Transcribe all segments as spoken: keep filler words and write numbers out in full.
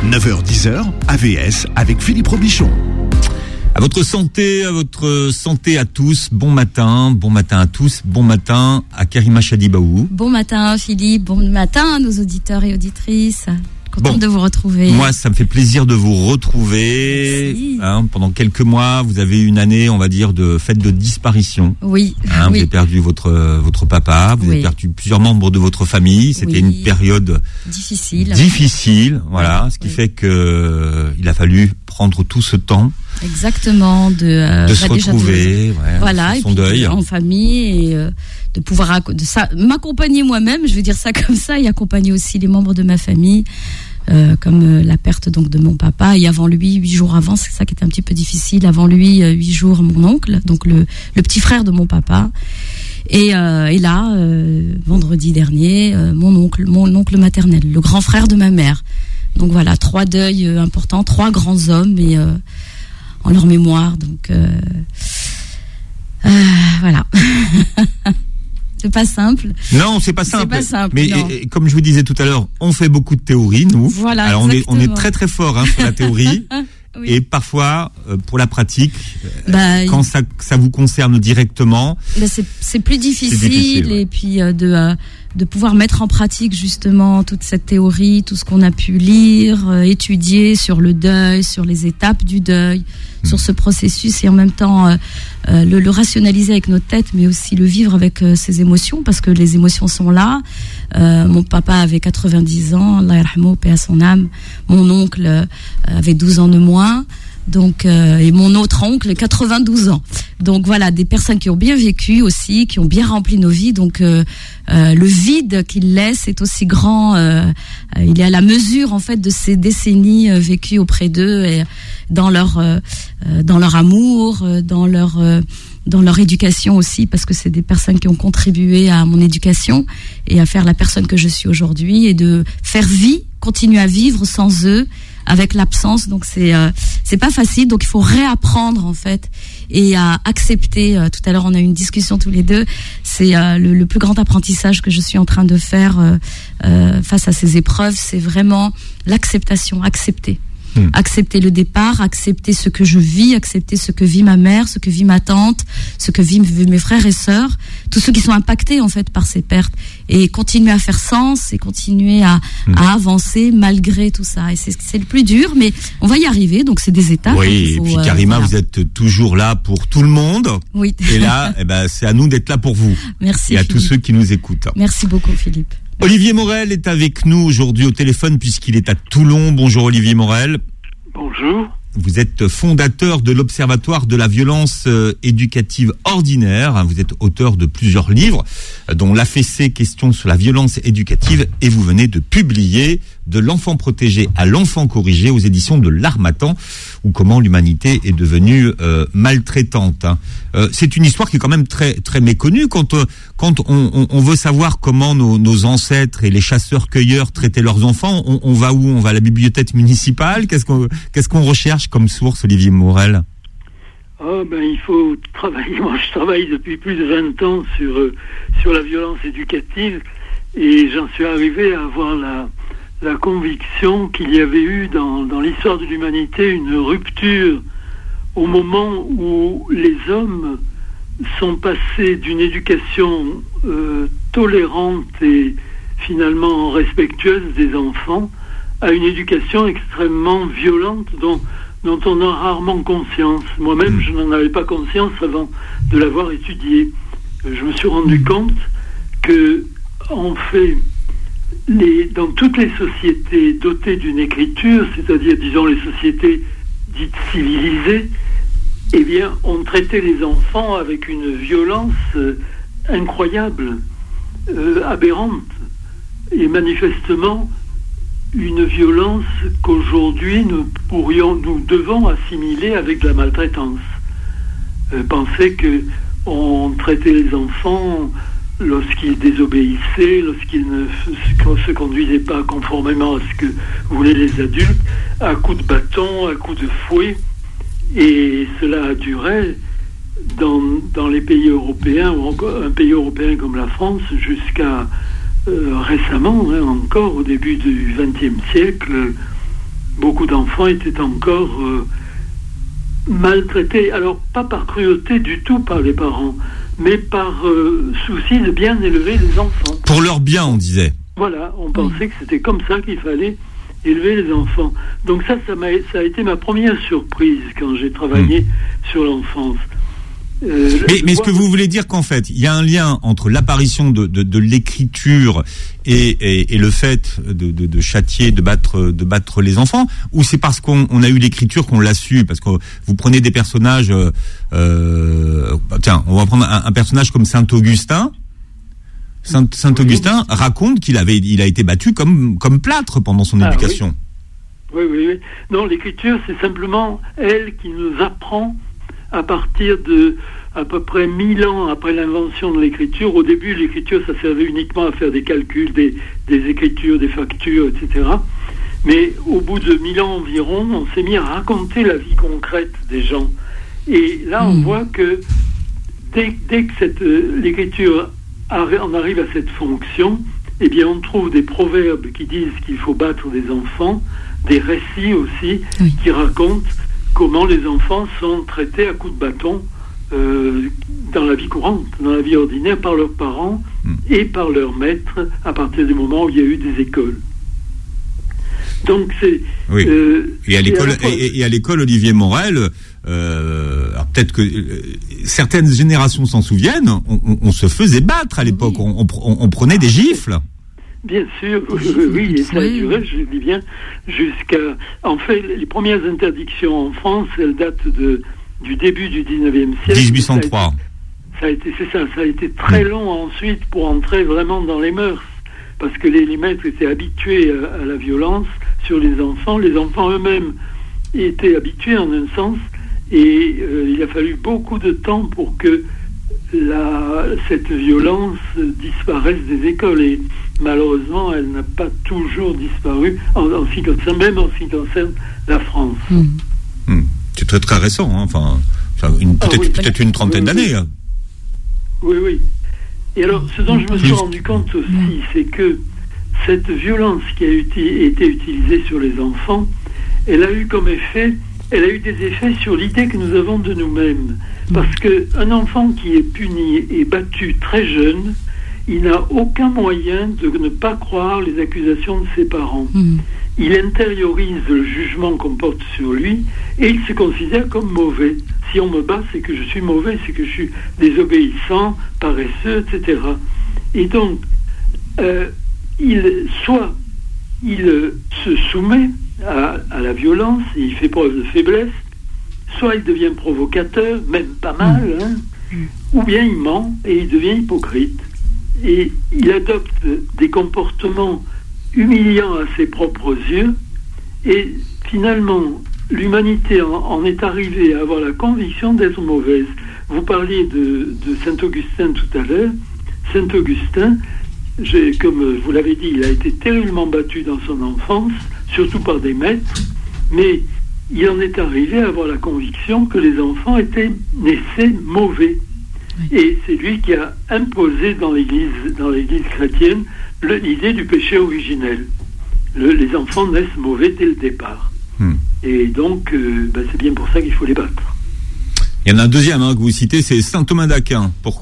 neuf heures dix heures, A V S avec Philippe Robichon. À votre santé, à votre santé à tous. Bon matin, bon matin à tous. Bon matin à Karima Chadibaou. Bon matin Philippe, bon matin à nos auditeurs et auditrices. Content Bon, de vous retrouver. Moi, ça me fait plaisir de vous retrouver. Hein, pendant quelques mois, vous avez eu une année, on va dire, de fête de disparition. Oui. Hein, oui. Vous avez perdu votre votre papa, vous oui. avez perdu plusieurs membres de votre famille. C'était oui. une période difficile. Difficile, voilà, oui. ce qui oui. fait que euh, il a fallu prendre tout ce temps. Exactement, de, euh, de bah, se retrouver, de, ouais, voilà, son et puis deuil, de, en famille et euh, de pouvoir de ça, m'accompagner moi-même, je veux dire ça comme ça, et accompagner aussi les membres de ma famille. Euh, comme euh, la perte donc de mon papa, et avant lui, huit jours avant, c'est ça qui était un petit peu difficile, avant lui, euh, huit jours, mon oncle, donc le, le petit frère de mon papa, et, euh, et là, euh, vendredi dernier, euh, mon oncle, mon oncle maternel, le grand frère de ma mère. Donc voilà, trois deuils euh, importants, trois grands hommes, et euh, en leur mémoire, donc euh, euh, voilà. C'est pas simple. Non, c'est pas simple. C'est pas simple. Mais et, et, comme je vous disais tout à l'heure, on fait beaucoup de théories, nous. Voilà. Alors on est, on est exactement. très très fort hein, sur la théorie. Oui. Et parfois, euh, pour la pratique, bah, quand il... ça, ça vous concerne directement, bah c'est, c'est plus difficile. C'est difficile ouais. Et puis euh, de euh, de pouvoir mettre en pratique justement toute cette théorie, tout ce qu'on a pu lire, euh, étudier sur le deuil, sur les étapes du deuil, mmh. sur ce processus, et en même temps euh, euh, le, le rationaliser avec notre tête, mais aussi le vivre avec euh, ses émotions, parce que les émotions sont là. Euh, mon papa avait quatre-vingt-dix ans, Allah yarhamou, paix à son âme. Mon oncle euh, avait douze ans de moins. Donc euh, et mon autre oncle quatre-vingt-douze ans. Donc voilà, des personnes qui ont bien vécu aussi, qui ont bien rempli nos vies. Donc euh, euh, le vide qu'ils laissent est aussi grand. Euh, euh, il est à la mesure en fait de ces décennies euh, vécues auprès d'eux, et dans leur euh, dans leur amour, dans leur euh, dans leur éducation aussi, parce que c'est des personnes qui ont contribué à mon éducation et à faire la personne que je suis aujourd'hui, et de faire vie, continuer à vivre sans eux, avec l'absence. Donc c'est euh, c'est pas facile, donc il faut réapprendre en fait, et à accepter. Euh, tout à l'heure on a eu une discussion tous les deux, c'est euh, le, le plus grand apprentissage que je suis en train de faire euh, euh, face à ces épreuves, c'est vraiment l'acceptation, accepter. Mmh. Accepter le départ, accepter ce que je vis, accepter ce que vit ma mère, ce que vit ma tante, ce que vivent mes frères et sœurs, tous ceux qui sont impactés en fait par ces pertes, et continuer à faire sens et continuer à, mmh. à avancer malgré tout ça. Et c'est, c'est le plus dur, mais on va y arriver, donc c'est des étapes. Oui, faut, et puis Karima, euh, voilà. Vous êtes toujours là pour tout le monde. Oui. Et là, eh ben, c'est à nous d'être là pour vous. Merci. Et à Philippe. Tous ceux qui nous écoutent. Merci beaucoup Philippe. Olivier Morel est avec nous aujourd'hui au téléphone puisqu'il est à Toulon. Bonjour Olivier Morel. Bonjour. Vous êtes fondateur de l'Observatoire de la violence euh, éducative ordinaire. Vous êtes auteur de plusieurs livres, dont l'A F C, questions sur la violence éducative, et vous venez de publier De l'enfant protégé à l'enfant corrigé aux éditions de l'Harmattan, ou comment l'humanité est devenue euh, maltraitante. Hein. Euh, c'est une histoire qui est quand même très très méconnue quand euh, quand on, on, on veut savoir comment nos, nos ancêtres et les chasseurs-cueilleurs traitaient leurs enfants. On, on va où? On va à la bibliothèque municipale? Qu'est-ce qu'on qu'est-ce qu'on recherche comme source, Olivier Morel? Oh ben il faut travailler. Moi je travaille depuis plus de vingt ans sur euh, sur la violence éducative, et j'en suis arrivé à avoir la la conviction qu'il y avait eu dans, dans l'histoire de l'humanité une rupture au moment où les hommes sont passés d'une éducation euh, tolérante et finalement respectueuse des enfants à une éducation extrêmement violente dont, dont on a rarement conscience. Moi-même, je n'en avais pas conscience avant de l'avoir étudié. Je me suis rendu compte que, en fait, Les, dans toutes les sociétés dotées d'une écriture, c'est-à-dire, disons, les sociétés dites civilisées, eh bien, on traitait les enfants avec une violence euh, incroyable, euh, aberrante, et manifestement une violence qu'aujourd'hui nous pourrions, nous devons assimiler avec de la maltraitance. Euh, pensez que on traitait les enfants lorsqu'ils désobéissaient, lorsqu'ils ne se conduisaient pas conformément à ce que voulaient les adultes, à coups de bâton, à coups de fouet. Et cela a duré dans, dans les pays européens, ou encore un pays européen comme la France, jusqu'à euh, récemment, hein, encore au début du vingtième siècle, beaucoup d'enfants étaient encore euh, maltraités. Alors, pas par cruauté du tout par les parents, mais par euh, souci de bien élever les enfants. Pour leur bien, on disait. Voilà, on pensait que c'était comme ça qu'il fallait élever les enfants. Donc ça, ça, m'a, ça a été ma première surprise quand j'ai travaillé mmh. sur l'enfance. Euh, mais mais est-ce que vous voulez dire qu'en fait, il y a un lien entre l'apparition de, de, de l'écriture et, et, et le fait de, de, de châtier, de battre, de battre les enfants, ou c'est parce qu'on on a eu l'écriture qu'on l'a su? Parce que vous prenez des personnages, euh, tiens, on va prendre un, un personnage comme Saint Augustin. Saint, Saint Augustin oui. raconte qu'il avait, il a été battu comme comme plâtre pendant son ah, éducation. Oui. oui, oui, oui. Non, l'écriture, c'est simplement elle qui nous apprend. À partir de à peu près mille ans après l'invention de l'écriture, au début, l'écriture, ça servait uniquement à faire des calculs, des, des écritures, des factures, et cetera. Mais au bout de mille ans environ, on s'est mis à raconter la vie concrète des gens. Et là, on mmh. voit que dès, dès que cette, euh, l'écriture arri- on arrive à cette fonction, eh bien, on trouve des proverbes qui disent qu'il faut battre des enfants, des récits aussi oui. qui racontent comment les enfants sont traités à coups de bâton euh, dans la vie courante, dans la vie ordinaire, par leurs parents mmh. et par leurs maîtres à partir du moment où il y a eu des écoles. Donc c'est... Oui. Euh, et, à l'école, et, à et, et à l'école, Olivier Morel, euh, alors peut-être que euh, certaines générations s'en souviennent, on, on, on se faisait battre à l'époque, oui. on, on, on prenait des gifles. Bien sûr, oui, oui, et ça a duré, je dis bien, jusqu'à... En fait, les premières interdictions en France, elles datent de, du début du dix-neuvième siècle. dix-huit cent trois. Ça a été, c'est ça, ça a été très long ensuite pour entrer vraiment dans les mœurs, parce que les, les maîtres étaient habitués à, à la violence sur les enfants. Les enfants eux-mêmes étaient habitués en un sens, et euh, il a fallu beaucoup de temps pour que la, cette violence disparaisse des écoles. Et malheureusement, elle n'a pas toujours disparu, en, en ce qui concerne, même en ce qui concerne la France. Mmh. Mmh. C'est très très récent, hein. Enfin, une, peut-être, ah, oui. peut-être une trentaine oui, d'années. Oui. oui, oui. Et alors, ce dont je me suis rendu compte aussi, c'est que cette violence qui a uti- été utilisée sur les enfants, elle a eu comme effet, elle a eu des effets sur l'idée que nous avons de nous-mêmes. Parce qu'un enfant qui est puni et battu très jeune, il n'a aucun moyen de ne pas croire les accusations de ses parents. Mmh. Il intériorise le jugement qu'on porte sur lui et il se considère comme mauvais. Si on me bat, c'est que je suis mauvais, c'est que je suis désobéissant, paresseux, et cetera. Et donc, euh, il, soit il se soumet à, à la violence et il fait preuve de faiblesse, soit il devient provocateur, même pas mal, hein, mmh. ou bien il ment et il devient hypocrite. Et il adopte des comportements humiliants à ses propres yeux, et finalement, l'humanité en, en est arrivée à avoir la conviction d'être mauvaise. Vous parliez de, de Saint-Augustin tout à l'heure. Saint-Augustin, j'ai, comme vous l'avez dit, il a été terriblement battu dans son enfance, surtout par des maîtres, mais il en est arrivé à avoir la conviction que les enfants étaient naissés mauvais. Et c'est lui qui a imposé dans l'Église, dans l'Église chrétienne le, l'idée du péché originel. Le, les enfants naissent mauvais dès le départ. Hmm. Et donc, euh, ben c'est bien pour ça qu'il faut les battre. Il y en a un deuxième hein, que vous citez, c'est saint Thomas d'Aquin. Pourquoi ?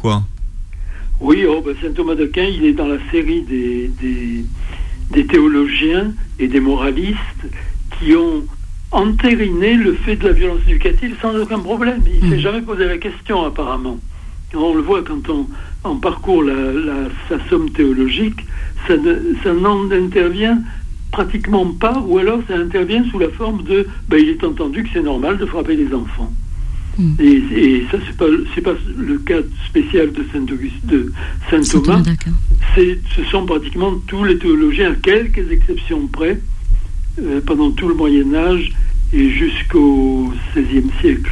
Oui, oh, ben saint Thomas d'Aquin, il est dans la série des, des, des théologiens et des moralistes qui ont entériné le fait de la violence éducative sans aucun problème. Il ne hmm. s'est jamais posé la question, apparemment. On le voit quand on, on parcourt la, la, sa somme théologique, ça, ne, ça n'en intervient pratiquement pas, ou alors ça intervient sous la forme de ben, il est entendu que c'est normal de frapper les enfants. Mm. Et, et ça, c'est pas, c'est pas le cas spécial de Saint Auguste, de Saint Thomas. C'est, ce sont pratiquement tous les théologiens, à quelques exceptions près, euh, pendant tout le Moyen-Âge et jusqu'au seizième siècle.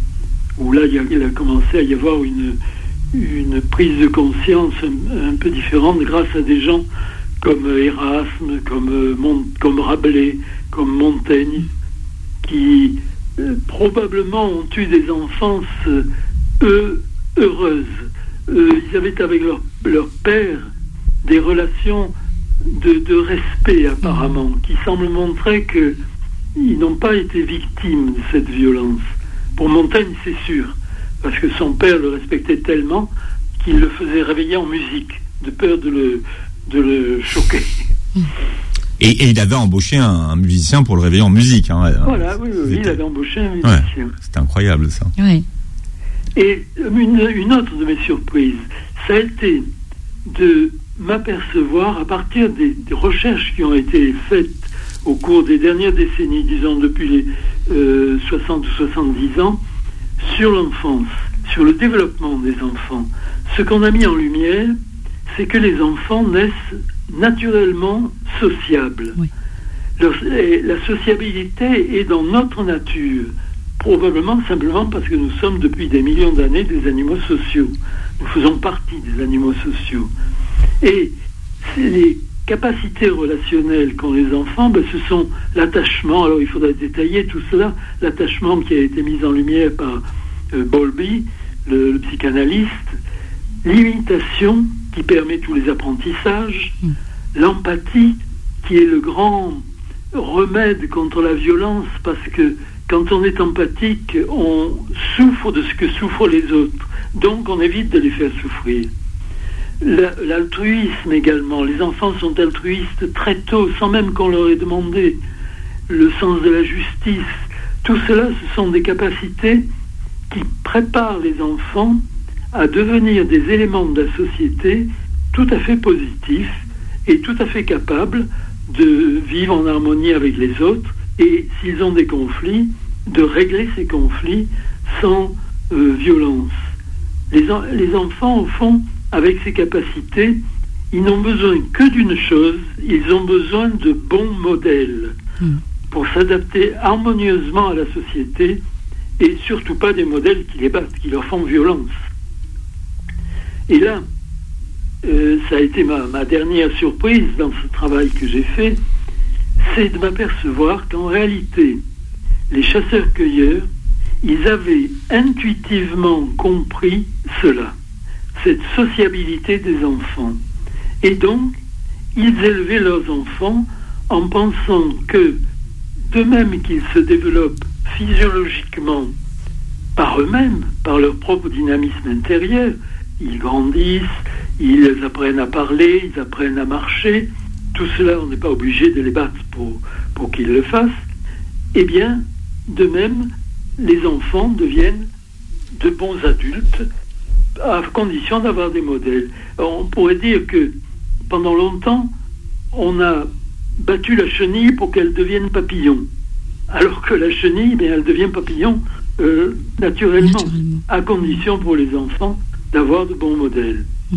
Où là, il, y a, il a commencé à y avoir une, une prise de conscience un, un peu différente grâce à des gens comme Erasme, comme, Mont, comme Rabelais, comme Montaigne, qui euh, probablement ont eu des enfances euh, heureuses. Euh, ils avaient avec leur, leur père des relations de, de respect, apparemment, qui semblent montrer que ils n'ont pas été victimes de cette violence. Pour Montaigne, c'est sûr, parce que son père le respectait tellement qu'il le faisait réveiller en musique, de peur de le, de le choquer. Et, et il avait embauché un, un musicien pour le réveiller en musique. Hein. Voilà, oui, oui, il avait embauché un musicien. Ouais, c'était incroyable, ça. Oui. Et une, une autre de mes surprises, ça a été de m'apercevoir, à partir des, des recherches qui ont été faites au cours des dernières décennies, disons depuis les euh, soixante ou soixante-dix ans, sur l'enfance, sur le développement des enfants. Ce qu'on a mis en lumière, c'est que les enfants naissent naturellement sociables. Oui. Leur, la sociabilité est dans notre nature, probablement simplement parce que nous sommes depuis des millions d'années des animaux sociaux. Nous faisons partie des animaux sociaux. Et les capacités relationnelles qu'ont les enfants, ben, ce sont l'attachement, alors il faudrait détailler tout cela, l'attachement qui a été mis en lumière par euh, Bowlby, le, le psychanalyste, l'imitation qui permet tous les apprentissages, mmh. l'empathie qui est le grand remède contre la violence, parce que quand on est empathique, on souffre de ce que souffrent les autres, donc on évite de les faire souffrir. L'altruisme également, les enfants sont altruistes très tôt, sans même qu'on leur ait demandé. Le sens de la justice, tout cela, ce sont des capacités qui préparent les enfants à devenir des éléments de la société tout à fait positifs et tout à fait capables de vivre en harmonie avec les autres, et s'ils ont des conflits, de régler ces conflits sans euh, violence. Les, en, les enfants, au fond, avec ces capacités, ils n'ont besoin que d'une chose, ils ont besoin de bons modèles mmh. pour s'adapter harmonieusement à la société, et surtout pas des modèles qui les battent, qui leur font violence. Et là, euh, ça a été ma, ma dernière surprise dans ce travail que j'ai fait, c'est de m'apercevoir qu'en réalité, les chasseurs-cueilleurs, ils avaient intuitivement compris cela, cette sociabilité des enfants. Et donc, ils élevaient leurs enfants en pensant que, de même qu'ils se développent physiologiquement par eux-mêmes, par leur propre dynamisme intérieur, ils grandissent, ils apprennent à parler, ils apprennent à marcher, tout cela, on n'est pas obligé de les battre pour, pour qu'ils le fassent. Eh bien, de même, les enfants deviennent de bons adultes, à condition d'avoir des modèles. Alors, on pourrait dire que pendant longtemps, on a battu la chenille pour qu'elle devienne papillon, alors que la chenille, bien, elle devient papillon euh, naturellement, naturellement, à condition pour les enfants d'avoir de bons modèles. Mmh.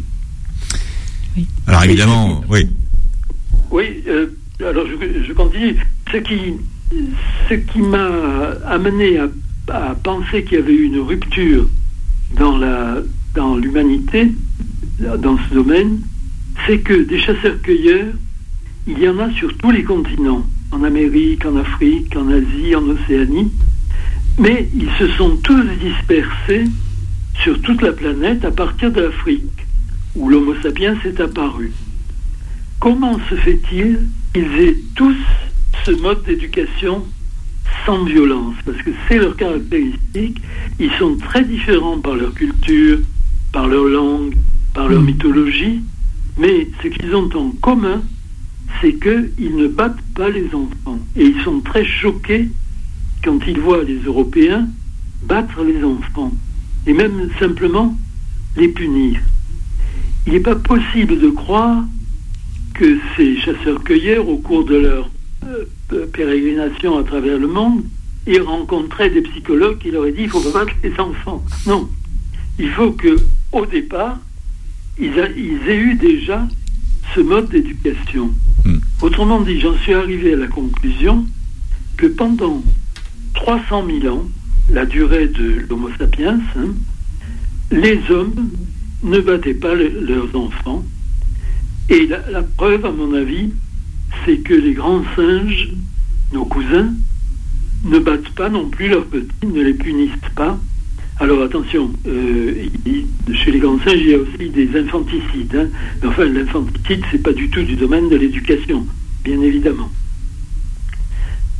Oui. Alors évidemment, oui. Oui, euh, alors je, je continue. Ce qui, ce qui m'a amené à, à penser qu'il y avait eu une rupture dans la, dans l'humanité, dans ce domaine, c'est que des chasseurs-cueilleurs, il y en a sur tous les continents, en Amérique, en Afrique, en Asie, en Océanie, mais ils se sont tous dispersés sur toute la planète à partir de l'Afrique, où l'Homo sapiens est apparu. Comment se fait-il qu'ils aient tous ce mode d'éducation sans violence? Parce que c'est leur caractéristique. Ils sont très différents par leur culture, par leur langue, par leur mythologie, mais ce qu'ils ont en commun, c'est qu'ils ne battent pas les enfants. Et ils sont très choqués quand ils voient les Européens battre les enfants, et même simplement les punir. Il n'est pas possible de croire que ces chasseurs-cueilleurs, au cours de leur euh, pérégrination à travers le monde, aient rencontré des psychologues qui leur aient dit il ne faut pas battre les enfants. Non. Il faut que, au départ, ils, a, ils aient eu déjà ce mode d'éducation. Mmh. Autrement dit, j'en suis arrivé à la conclusion que pendant trois cent mille ans, la durée de l'Homo sapiens, hein, les hommes ne battaient pas le, leurs enfants. Et la, la preuve, à mon avis, c'est que les grands singes, nos cousins, ne battent pas non plus leurs petits, ne les punissent pas. Alors attention, euh, il, chez les grands singes, il y a aussi des infanticides. Hein. Mais enfin, l'infanticide, c'est pas du tout du domaine de l'éducation, bien évidemment.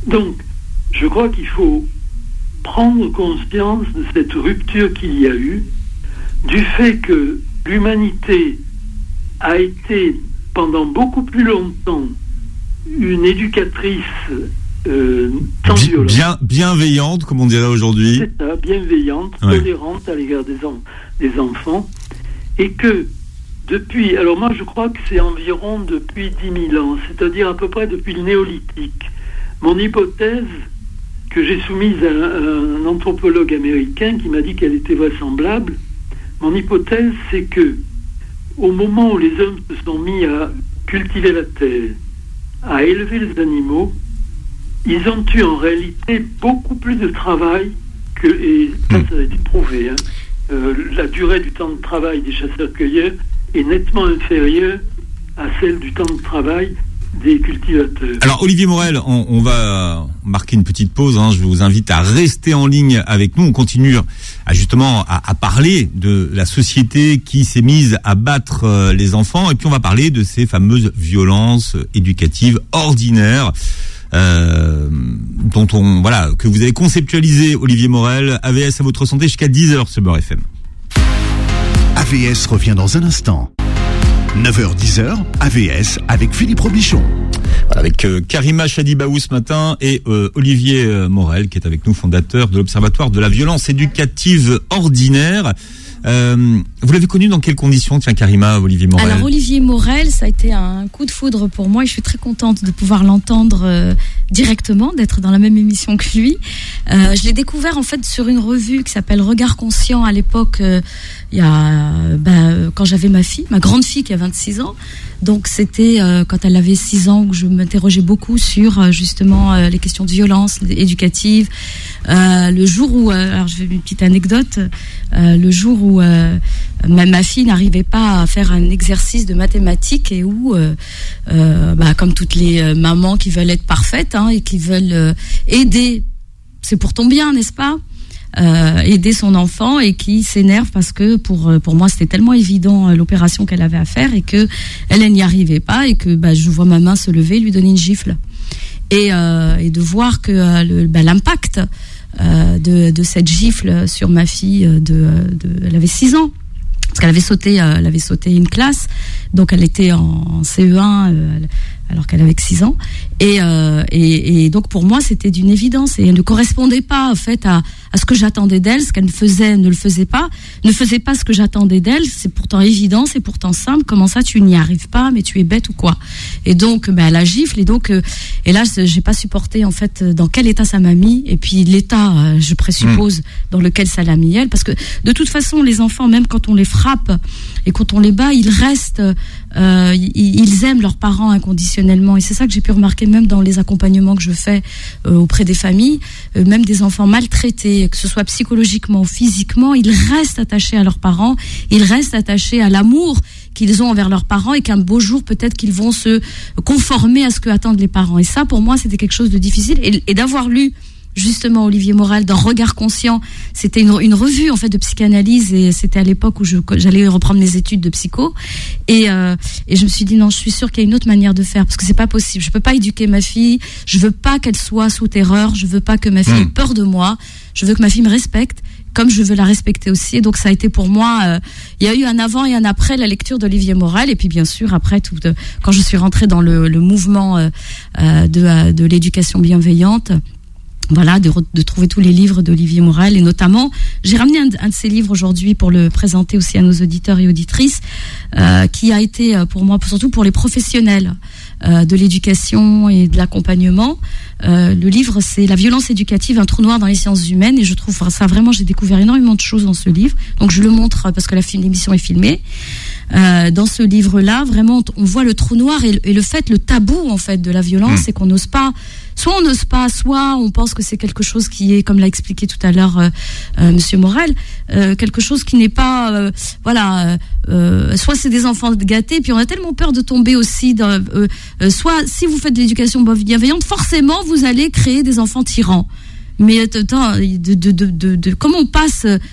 Donc, je crois qu'il faut prendre conscience de cette rupture qu'il y a eu, du fait que l'humanité a été pendant beaucoup plus longtemps une éducatrice euh, sans violence. Bien, bienveillante, comme on dirait aujourd'hui. C'est ça, bienveillante, ouais. tolérante à l'égard des, en, des enfants. Et que depuis, alors moi je crois que c'est environ depuis dix mille ans, c'est-à-dire à peu près depuis le néolithique. Mon hypothèse, que j'ai soumise à un, un anthropologue américain qui m'a dit qu'elle était vraisemblable, mon hypothèse c'est que au moment où les hommes se sont mis à cultiver la terre, à élever les animaux, ils ont eu en réalité beaucoup plus de travail que, et ça, ça a été prouvé, hein, euh, la durée du temps de travail des chasseurs-cueilleurs est nettement inférieure à celle du temps de travail des cultivateurs. Alors Olivier Morel, on, on va marquer une petite pause, hein. Je vous invite à rester en ligne avec nous. On continue à justement à, à parler de la société qui s'est mise à battre euh, les enfants, et puis on va parler de ces fameuses violences éducatives ordinaires euh, dont on voilà que vous avez conceptualisé, Olivier Morel. A V S à votre santé jusqu'à dix heures sur Beurre F M. A V S revient dans un instant. neuf heures dix, A V S avec Philippe Robichon. Voilà, avec euh, Karima Chadibaou ce matin et euh, Olivier euh, Morel qui est avec nous, fondateur de l'Observatoire de la violence éducative ordinaire. Euh, vous l'avez connu dans quelles conditions, tiens Karima, Olivier Morel? Alors Olivier Morel, ça a été un coup de foudre pour moi et je suis très contente de pouvoir l'entendre euh, directement, d'être dans la même émission que lui. Euh, je l'ai découvert en fait sur une revue qui s'appelle Regard Conscient à l'époque, euh, il y a, ben, quand j'avais ma fille, ma grande fille qui a vingt-six ans. Donc c'était euh, quand elle avait six ans que je m'interrogeais beaucoup sur euh, justement euh, les questions de violence éducative. Euh, le jour où, euh, alors je vais une petite anecdote, euh, le jour où euh, ma, ma fille n'arrivait pas à faire un exercice de mathématiques et où, euh, euh, bah, comme toutes les euh, mamans qui veulent être parfaites hein, et qui veulent euh, aider, c'est pour ton bien, n'est-ce pas ? Euh, aider son enfant et qui s'énerve parce que pour pour moi c'était tellement évident euh, l'opération qu'elle avait à faire et que elle, elle n'y arrivait pas et que bah, je vois ma main se lever, lui donner une gifle et euh, et de voir que euh, le, bah, l'impact euh, de de cette gifle sur ma fille de, de elle avait six ans parce qu'elle avait sauté euh, elle avait sauté une classe, donc elle était en, en C E un euh, alors qu'elle avait six ans et, euh, et et donc pour moi c'était d'une évidence et elle ne correspondait pas en fait à à ce que j'attendais d'elle, ce qu'elle faisait ne le faisait pas, ne faisait pas ce que j'attendais d'elle, c'est pourtant évident, c'est pourtant simple, comment ça tu n'y arrives pas, mais tu es bête ou quoi? Et donc ben la gifle et donc euh, et là j'ai pas supporté en fait dans quel état ça m'a mis et puis l'état euh, je présuppose mmh. dans lequel ça l'a mis elle, parce que de toute façon les enfants même quand on les frappe et quand on les bat, ils restent euh, ils, ils aiment leurs parents inconditionnellement et c'est ça que j'ai pu remarquer même dans les accompagnements que je fais euh, auprès des familles, euh, même des enfants maltraités, que ce soit psychologiquement ou physiquement, ils restent attachés à leurs parents, ils restent attachés à l'amour qu'ils ont envers leurs parents et qu'un beau jour peut-être qu'ils vont se conformer à ce que attendent les parents. Et ça pour moi c'était quelque chose de difficile et, et d'avoir lu justement Olivier Morel dans Regard Conscient, c'était une, une revue en fait de psychanalyse et c'était à l'époque où je, j'allais reprendre mes études de psycho et, euh, et je me suis dit non, je suis sûre qu'il y a une autre manière de faire parce que c'est pas possible, je peux pas éduquer ma fille, je veux pas qu'elle soit sous terreur, je veux pas que ma fille ait mmh. peur de moi, je veux que ma fille me respecte comme je veux la respecter aussi. Et donc ça a été pour moi, euh, il y a eu un avant et un après la lecture d'Olivier Morel et puis bien sûr après tout, de, quand je suis rentrée dans le, le mouvement euh, euh, de, euh, de l'éducation bienveillante. Voilà, de, de trouver tous les livres d'Olivier Morel et notamment, j'ai ramené un, un de ses livres aujourd'hui pour le présenter aussi à nos auditeurs et auditrices, euh, qui a été pour moi, surtout pour les professionnels euh, de l'éducation et de l'accompagnement. Euh, le livre, c'est La violence éducative, un trou noir dans les sciences humaines et je trouve ça vraiment, j'ai découvert énormément de choses dans ce livre. Donc je le montre parce que la film, l'émission est filmée. Euh, dans ce livre-là, vraiment, on voit le trou noir et, et le fait, le tabou en fait de la violence, mmh. c'est qu'on n'ose pas. Soit on n'ose pas, soit on pense que c'est quelque chose qui est, comme l'a expliqué tout à l'heure euh, euh, Monsieur Morel, euh, quelque chose qui n'est pas, euh, voilà. Euh, soit c'est des enfants gâtés, puis on a tellement peur de tomber aussi dans. Euh, euh, soit si vous faites de l'éducation bienveillante, forcément vous allez créer des enfants tyrans. Mais attends, de, de, de, de, de comment on passe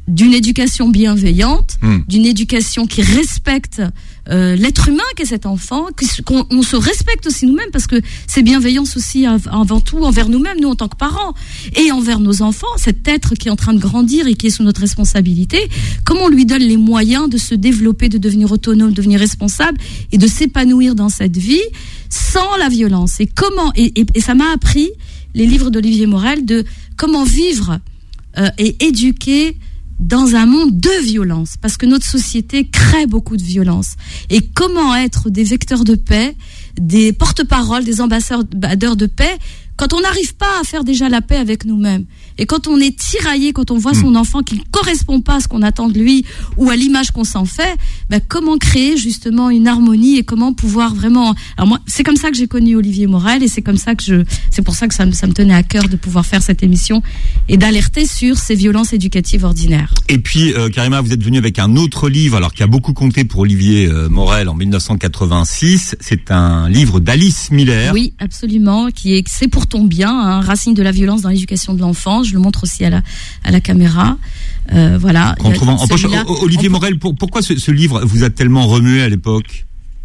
d'une éducation bienveillante, mmh. d'une éducation qui respecte euh, l'être humain qu'est cet enfant, qu'on on se respecte aussi nous-mêmes, parce que c'est bienveillance aussi avant tout envers nous-mêmes, nous en tant que parents, et envers nos enfants, cet être qui est en train de grandir et qui est sous notre responsabilité, comment on lui donne les moyens de se développer, de devenir autonome, de devenir responsable et de s'épanouir dans cette vie sans la violence. Et comment, et, et, et ça m'a appris, les livres d'Olivier Morel, de comment vivre euh, et éduquer dans un monde de violence, parce que notre société crée beaucoup de violence. Et comment être des vecteurs de paix, des porte-paroles, des ambassadeurs de paix, quand on n'arrive pas à faire déjà la paix avec nous-mêmes. Et quand on est tiraillé, quand on voit son enfant qui ne correspond pas à ce qu'on attend de lui ou à l'image qu'on s'en fait, ben comment créer justement une harmonie et comment pouvoir vraiment... Alors moi, c'est comme ça que j'ai connu Olivier Morel et c'est comme ça que je... C'est pour ça que ça me, ça me tenait à cœur de pouvoir faire cette émission et d'alerter sur ces violences éducatives ordinaires. Et puis, euh, Karima, vous êtes venue avec un autre livre, alors qui a beaucoup compté pour Olivier euh, Morel en mille neuf cent quatre-vingt-six. C'est un livre d'Alice Miller. Oui, absolument, qui est C'est pour ton bien, hein, Racines de la violence dans l'éducation de l'enfant. Je le montre aussi à la, à la caméra. Euh, voilà. Qu'on trouve en, en poche. Olivier en... Morel, pour, pourquoi ce, ce livre vous a tellement remué à l'époque?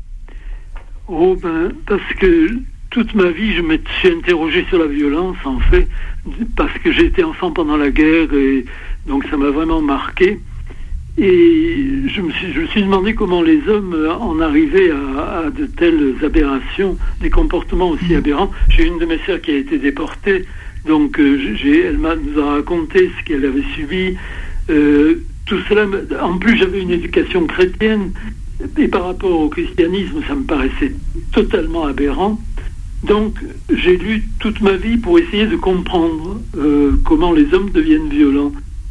Oh ben, parce que toute ma vie, je me suis interrogé sur la violence, en fait, parce que j'ai été enfant pendant la guerre, et donc ça m'a vraiment marqué. Et je me suis, je me suis demandé comment les hommes en arrivaient à, à de telles aberrations, des comportements aussi aberrants. J'ai une de mes sœurs qui a été déportée, donc euh, j'ai, elle m'a, nous a raconté ce qu'elle avait subi. Euh, tout cela, en plus j'avais une éducation chrétienne, et par rapport au christianisme, ça me paraissait totalement aberrant. Donc j'ai lu toute ma vie pour essayer de comprendre euh, comment les hommes deviennent violents.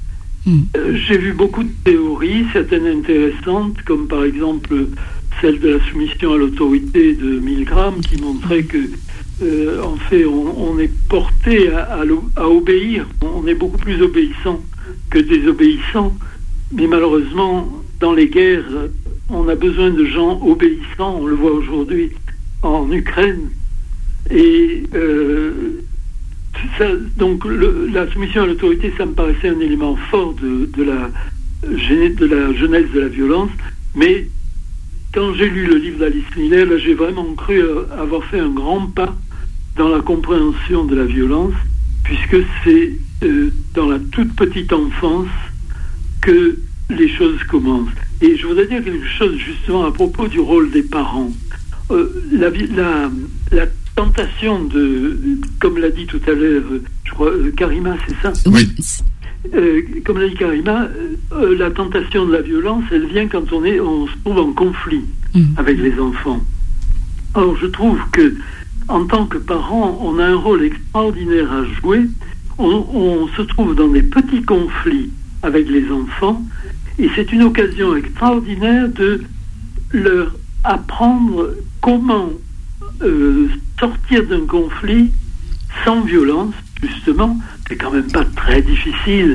Euh, j'ai vu beaucoup de théories, certaines intéressantes, comme par exemple celle de la soumission à l'autorité de Milgram, qui montrait que, euh, en fait, on, on est porté à, à, à obéir. On est beaucoup plus obéissant que désobéissant. Mais malheureusement, dans les guerres, on a besoin de gens obéissants. On le voit aujourd'hui en Ukraine. Et... Euh, Ça, donc le, la soumission à l'autorité, ça me paraissait un élément fort de, de, la, de la jeunesse de la violence, mais quand j'ai lu le livre d'Alice Miller, là, j'ai vraiment cru avoir fait un grand pas dans la compréhension de la violence, puisque c'est euh, dans la toute petite enfance que les choses commencent. Et je voudrais dire quelque chose justement à propos du rôle des parents. Euh, la, la, la tentation de, comme l'a dit tout à l'heure, je crois, euh, Karima, c'est ça? Oui. Euh, comme l'a dit Karima, euh, la tentation de la violence, elle vient quand on est, on se trouve en conflit mmh. avec les enfants. Or, je trouve que, en tant que parent, on a un rôle extraordinaire à jouer. On, on se trouve dans des petits conflits avec les enfants, et c'est une occasion extraordinaire de leur apprendre comment Euh, sortir d'un conflit sans violence, justement. C'est quand même pas très difficile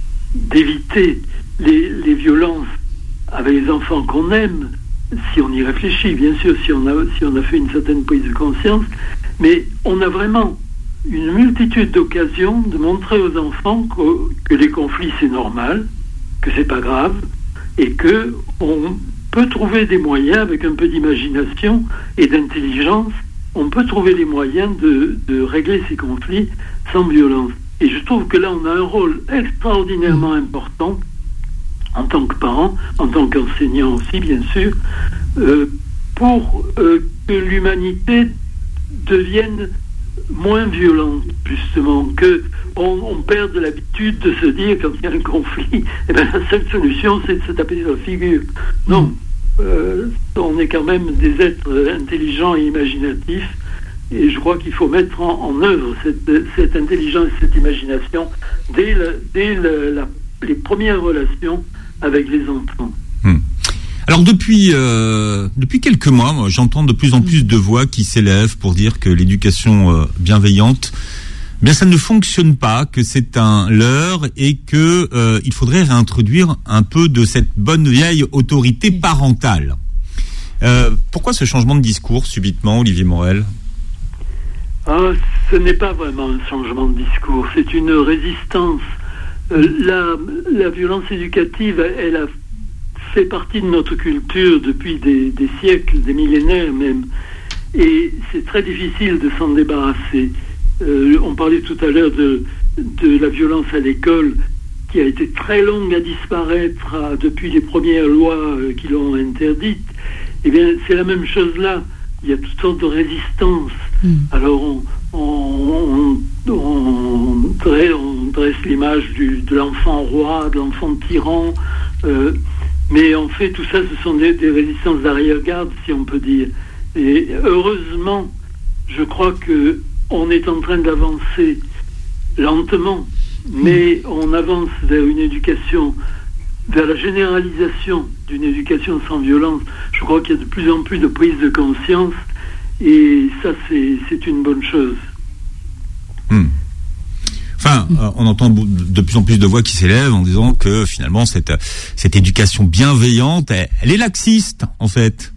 d'éviter les, les violences avec les enfants qu'on aime, si on y réfléchit, bien sûr, si on a, si on a fait une certaine prise de conscience, mais on a vraiment une multitude d'occasions de montrer aux enfants que, que les conflits c'est normal, que c'est pas grave, et que on peut trouver des moyens, avec un peu d'imagination et d'intelligence, on peut trouver les moyens de, de régler ces conflits sans violence. Et je trouve que là, on a un rôle extraordinairement important, en tant que parent, en tant qu'enseignant aussi, bien sûr, euh, pour euh, que l'humanité devienne moins violente, justement, que on, on perde l'habitude de se dire, quand il y a un conflit, eh ben, la seule solution, c'est de se taper sur la figure. Non. Euh, on est quand même des êtres intelligents et imaginatifs, et je crois qu'il faut mettre en, en œuvre cette, cette intelligence, cette imagination dès, le, dès le, la, les premières relations avec les enfants. Hum. Alors depuis euh, depuis quelques mois, moi, j'entends de plus en plus de voix qui s'élèvent pour dire que l'éducation euh, bienveillante, bien ça ne fonctionne pas, que c'est un leurre et que euh, il faudrait réintroduire un peu de cette bonne vieille autorité parentale. Euh, pourquoi ce changement de discours subitement, Olivier Morel? Ah, ce n'est pas vraiment un changement de discours, c'est une résistance Euh, la, la violence éducative, elle a fait partie de notre culture depuis des, des siècles, des millénaires même. Et c'est très difficile de s'en débarrasser. Euh, on parlait tout à l'heure de, de la violence à l'école, qui a été très longue à disparaître à, depuis les premières lois euh, qui l'ont interdite. Eh bien, c'est la même chose là. Il y a toutes sortes de résistances. Mmh. Alors, on, on, on, on, dresse, on dresse l'image du, de l'enfant roi, de l'enfant tyran. Euh, mais en fait, tout ça, ce sont des, des résistances d'arrière-garde, si on peut dire. Et heureusement, je crois que on est en train d'avancer lentement, mais on avance vers une éducation, vers la généralisation d'une éducation sans violence. Je crois qu'il y a de plus en plus de prise de conscience, et ça, c'est, c'est une bonne chose. Hmm. Enfin, euh, on entend de plus en plus de voix qui s'élèvent en disant que finalement, cette, cette éducation bienveillante, elle, elle est laxiste, en fait.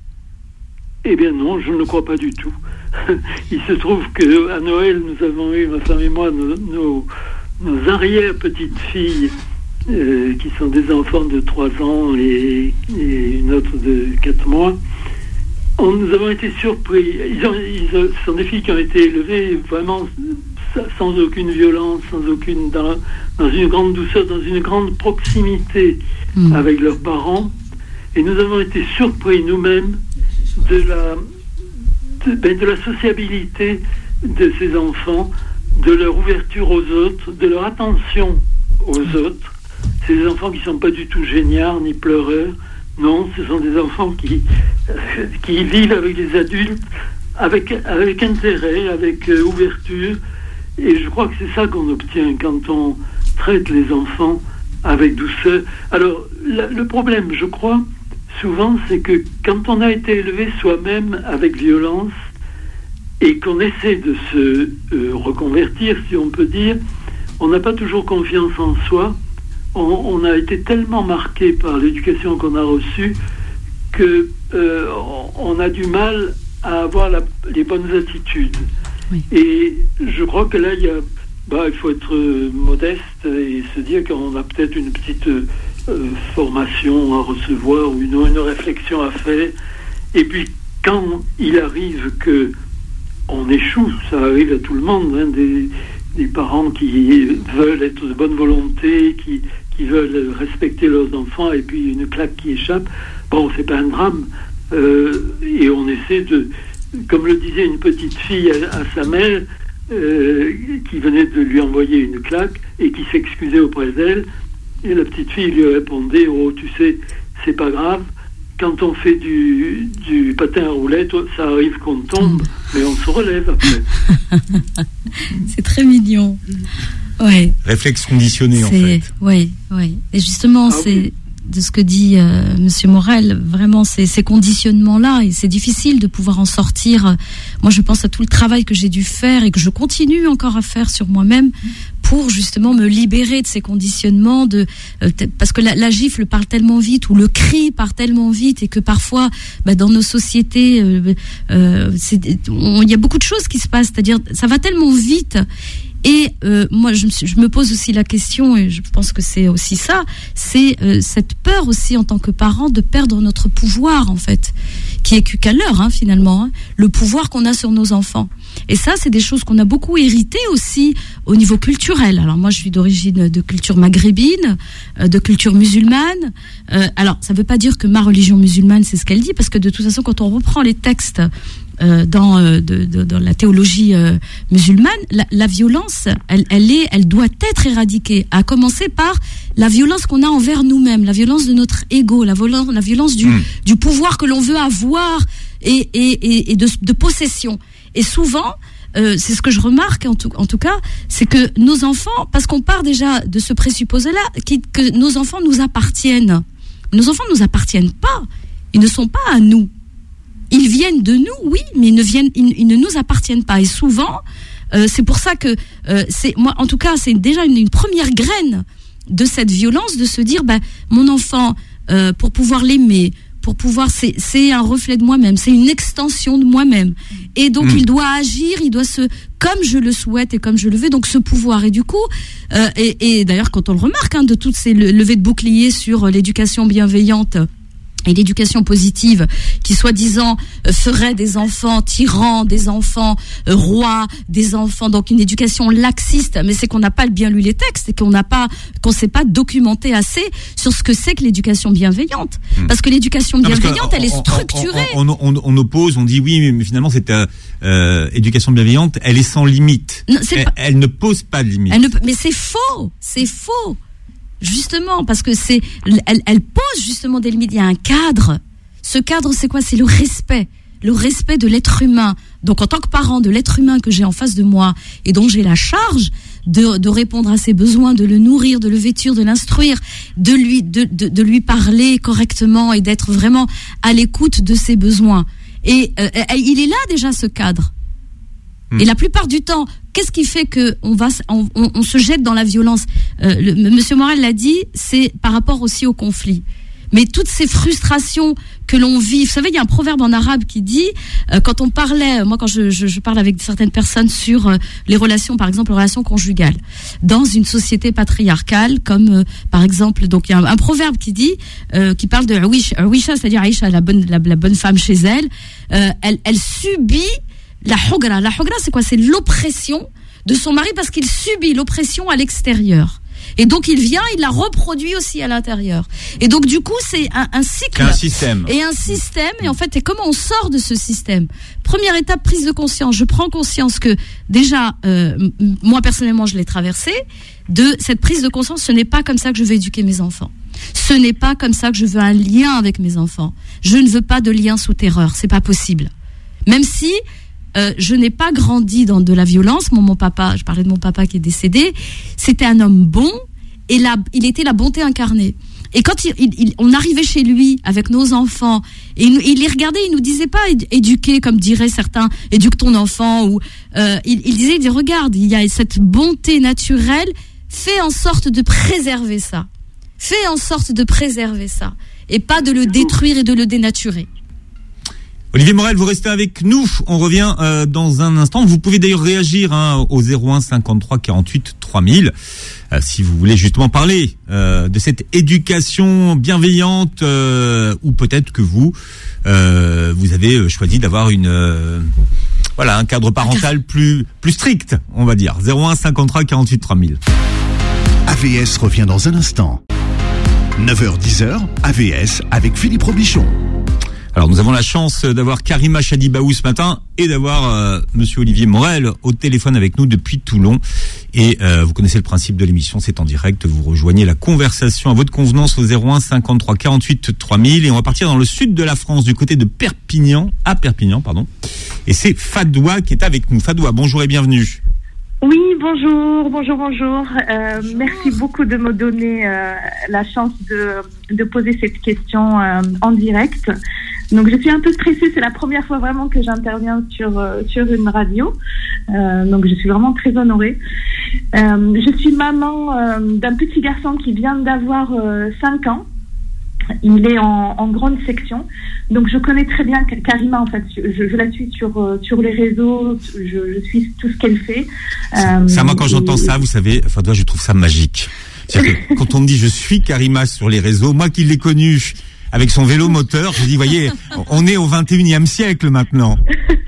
Eh bien non, je ne le crois pas du tout. Il se trouve qu'à Noël, nous avons eu, ma femme et moi, nos, nos, nos arrière-petites-filles, euh, qui sont des enfants de trois ans et, et une autre de quatre mois. On, nous avons été surpris. Ils ont, ils ont, ce sont des filles qui ont été élevées vraiment sans aucune violence, sans aucune, dans, dans une grande douceur, dans une grande proximité mmh. avec leurs parents. Et nous avons été surpris nous-mêmes de la, de, ben de la sociabilité de ces enfants, de leur ouverture aux autres, de leur attention aux autres. C'est des enfants qui ne sont pas du tout géniards ni pleureurs. Non, ce sont des enfants qui, euh, qui vivent avec les adultes avec, avec intérêt, avec euh, ouverture. Et je crois que c'est ça qu'on obtient quand on traite les enfants avec douceur. Alors, la, le problème, je crois, souvent, c'est que quand on a été élevé soi-même avec violence et qu'on essaie de se euh, reconvertir, si on peut dire, on n'a pas toujours confiance en soi. On, on a été tellement marqué par l'éducation qu'on a reçue que euh, on a du mal à avoir la, les bonnes attitudes. Oui. Et je crois que là, il y a, bah, il faut être euh, modeste et se dire qu'on a peut-être une petite euh, formation à recevoir ou une, une réflexion à faire. Et puis, quand il arrive que on échoue, ça arrive à tout le monde, hein, des, des parents qui veulent être de bonne volonté, qui, qui veulent respecter leurs enfants, et puis une claque qui échappe. Bon, c'est pas un drame. Euh, et on essaie de, comme le disait une petite fille à, à sa mère, euh, qui venait de lui envoyer une claque et qui s'excusait auprès d'elle. Et la petite fille lui répondait: oh, tu sais, c'est pas grave. Quand on fait du, du patin à roulettes, ça arrive qu'on tombe, mais on se relève après. C'est très mignon. Ouais. Réflexe conditionné, c'est, en fait. Oui, oui. Et justement, ah, c'est oui. de ce que dit euh, Monsieur Morel, vraiment, c'est ces conditionnements-là, et c'est difficile de pouvoir en sortir. Moi, je pense à tout le travail que j'ai dû faire et que je continue encore à faire sur moi-même pour justement me libérer de ces conditionnements, de euh, t- parce que la, la gifle part tellement vite, ou le cri part tellement vite, et que parfois, bah, dans nos sociétés, il euh, euh, y a beaucoup de choses qui se passent, c'est-à-dire ça va tellement vite. Et euh, moi, je me, suis, je me pose aussi la question, et je pense que c'est aussi ça, c'est euh, cette peur aussi en tant que parent de perdre notre pouvoir, en fait, qui est qu'à l'heure, hein, finalement, hein, le pouvoir qu'on a sur nos enfants. Et ça, c'est des choses qu'on a beaucoup héritées aussi au niveau culturel. Alors moi, je suis d'origine de culture maghrébine, euh, de culture musulmane. Euh, alors, ça ne veut pas dire que ma religion musulmane, c'est ce qu'elle dit, parce que de toute façon, quand on reprend les textes Euh, dans, euh, de, de, dans la théologie euh, musulmane, la, la violence, elle, elle, est, elle doit être éradiquée, à commencer par la violence qu'on a envers nous-mêmes, la violence de notre ego, la violence, la violence du, mmh. du pouvoir que l'on veut avoir et, et, et, et de, de possession. Et souvent, euh, c'est ce que je remarque en tout, en tout cas, c'est que nos enfants, parce qu'on part déjà de ce présupposé-là, qui, que nos enfants nous appartiennent. Nos enfants ne nous appartiennent pas, ils ne sont pas à nous. Ils viennent de nous, oui, mais ils ne viennent, ils, ils ne nous appartiennent pas. Et souvent, euh, c'est pour ça que euh, c'est moi, en tout cas, c'est déjà une, une première graine de cette violence, de se dire, bah, mon enfant, euh, pour pouvoir l'aimer, pour pouvoir, c'est, c'est un reflet de moi-même, c'est une extension de moi-même. Et donc, mmh. il doit agir, il doit se, comme je le souhaite et comme je le veux, donc ce pouvoir. Et du coup, euh, et, et d'ailleurs, quand on le remarque, hein, de toutes ces levées de boucliers sur l'éducation bienveillante et l'éducation positive, qui soi-disant euh, ferait des enfants tyrans, des enfants euh, rois, des enfants, donc une éducation laxiste, mais c'est qu'on n'a pas bien lu les textes et qu'on n'a pas, qu'on s'est pas documenté assez sur ce que c'est que l'éducation bienveillante. Mmh. Parce que l'éducation bienveillante, elle est structurée. On, on, on, on oppose, on dit oui, mais finalement cette euh, euh, éducation bienveillante, elle est sans limite. Non, c'est elle, pas... elle ne pose pas de limite. Elle ne... Mais c'est faux, c'est faux. Justement, parce que c'est, elle, elle pose justement des limites. Il y a un cadre. Ce cadre, c'est quoi? C'est le respect, le respect de l'être humain. Donc, en tant que parent de l'être humain que j'ai en face de moi et dont j'ai la charge de, de répondre à ses besoins, de le nourrir, de le vêtir, de l'instruire, de lui, de, de, de lui parler correctement et d'être vraiment à l'écoute de ses besoins. Et euh, il est là déjà ce cadre. Et la plupart du temps, qu'est-ce qui fait que on va, on, on, on se jette dans la violence? euh, le, Monsieur Morel l'a dit, c'est par rapport aussi au conflit. Mais toutes ces frustrations que l'on vit, vous savez, il y a un proverbe en arabe qui dit, euh, quand on parlait, moi quand je, je, je parle avec certaines personnes sur euh, les relations, par exemple les relations conjugales, dans une société patriarcale, comme euh, par exemple, donc il y a un, un proverbe qui dit, euh, qui parle de Awisha, c'est-à-dire Aïcha, la bonne, la, la bonne femme chez elle, euh, elle, elle subit la hugra. La hugra, c'est quoi? C'est l'oppression de son mari parce qu'il subit l'oppression à l'extérieur. Et donc, il vient, il la reproduit aussi à l'intérieur. Et donc, du coup, c'est un, un cycle. C'est un système. Et un système. Et en fait, et comment on sort de ce système? Première étape, prise de conscience. Je prends conscience que, déjà, euh, moi, personnellement, je l'ai traversé. De cette prise de conscience, ce n'est pas comme ça que je veux éduquer mes enfants. Ce n'est pas comme ça que je veux un lien avec mes enfants. Je ne veux pas de lien sous terreur. C'est pas possible. Même si, Euh, je n'ai pas grandi dans de la violence. Mon, mon papa, je parlais de mon papa qui est décédé, c'était un homme bon et la, il était la bonté incarnée. Et quand il, il, il, on arrivait chez lui avec nos enfants et il, il les regardait, il nous disait pas éduquer comme diraient certains, éduque ton enfant, ou euh, il, il disait, il dit, regarde, il y a cette bonté naturelle, fais en sorte de préserver ça, fais en sorte de préserver ça et pas de le détruire et de le dénaturer. Olivier Morel, vous restez avec nous. On revient euh, dans un instant. Vous pouvez d'ailleurs réagir hein, au zéro un cinquante-trois quarante-huit trois mille euh, si vous voulez justement parler euh, de cette éducation bienveillante euh, ou peut-être que vous euh, vous avez choisi d'avoir une euh, voilà un cadre parental plus plus strict, on va dire. zéro un cinquante-trois quarante-huit trois mille. A V S revient dans un instant. neuf heures dix A V S avec Philippe Robichon. Alors nous avons la chance d'avoir Karima Chadibaou ce matin et d'avoir euh, Monsieur Olivier Morel au téléphone avec nous depuis Toulon. Et euh, vous connaissez le principe de l'émission, c'est en direct. Vous rejoignez la conversation à votre convenance au zéro un cinquante-trois quarante-huit trois mille. Et on va partir dans le sud de la France, du côté de Perpignan, à Perpignan, pardon. Et c'est Fadoua qui est avec nous. Fadoua, bonjour et bienvenue. Oui, bonjour, bonjour, bonjour. Euh, merci beaucoup de me donner euh, la chance de, de poser cette question euh, en direct. Donc, je suis un peu stressée. C'est la première fois vraiment que j'interviens sur euh, sur une radio. Euh, donc, je suis vraiment très honorée. Euh, je suis maman euh, d'un petit garçon qui vient d'avoir euh, cinq ans. Il est en, en grande section, donc je connais très bien Karima. En fait, je, je la suis sur sur les réseaux, je, je suis tout ce qu'elle fait. Euh, ça, moi, quand et... j'entends ça, vous savez, Fadoua, je trouve ça magique. C'est-à-dire que quand on me dit je suis Karima sur les réseaux, moi qui l'ai connue avec son vélo moteur, je dis, voyez, on est au vingt et unième siècle maintenant.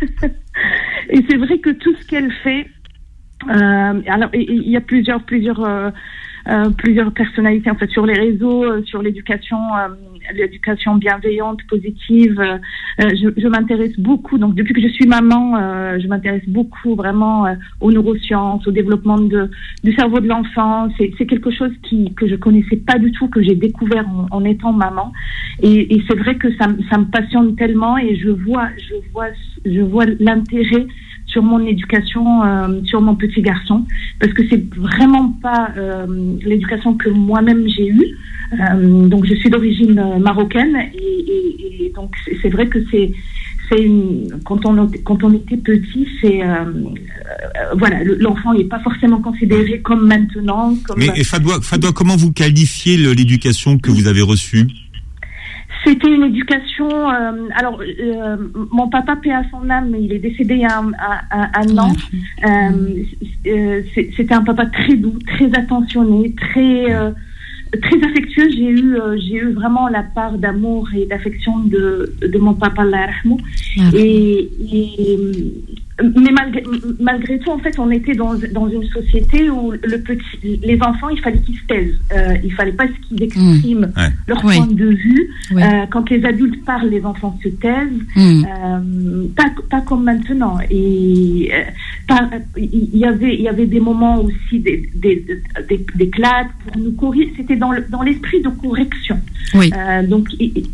Et c'est vrai que tout ce qu'elle fait, euh, alors il y a plusieurs plusieurs. Euh, Euh, plusieurs personnalités en fait sur les réseaux, euh, sur l'éducation, euh, l'éducation bienveillante, positive. Euh, je, je m'intéresse beaucoup. Donc depuis que je suis maman, euh, je m'intéresse beaucoup vraiment euh, aux neurosciences, au développement de, du cerveau de l'enfant. C'est, c'est quelque chose qui que je connaissais pas du tout, que j'ai découvert en, en étant maman. Et, et c'est vrai que ça, ça me passionne tellement et je vois, je vois, je vois l'intérêt sur mon éducation, euh, sur mon petit garçon, parce que c'est vraiment pas euh, l'éducation que moi-même j'ai eue. Euh, donc je suis d'origine marocaine et, et, et donc c'est, c'est vrai que c'est c'est une quand on quand on était petit, c'est euh, euh, voilà, l'enfant n'est pas forcément considéré comme maintenant. Comme Mais et Fadoua, Fadoua, comment vous qualifiez le, l'éducation que vous avez reçue? C'était une éducation. Euh, alors, euh, mon papa, paix à son âme, il est décédé il y a un, un, un an. Euh, euh, c'était un papa très doux, très attentionné, très euh, très affectueux. J'ai eu euh, j'ai eu vraiment la part d'amour et d'affection de de mon papa, Allah yarhamou. Et, et mais malgré, malgré tout, en fait, on était dans, dans une société où le petit, les enfants, il fallait qu'ils se taisent. Euh, il fallait pas qu'ils expriment mmh. ouais. leur oui. point de vue. Oui. Euh, quand les adultes parlent, les enfants se taisent. Mmh. Euh, pas, pas comme maintenant. Et euh, pas, il y avait, il y avait des moments aussi des, des, des, des claques pour nous corriger. C'était dans, le, dans l'esprit de correction. Oui. Euh, donc,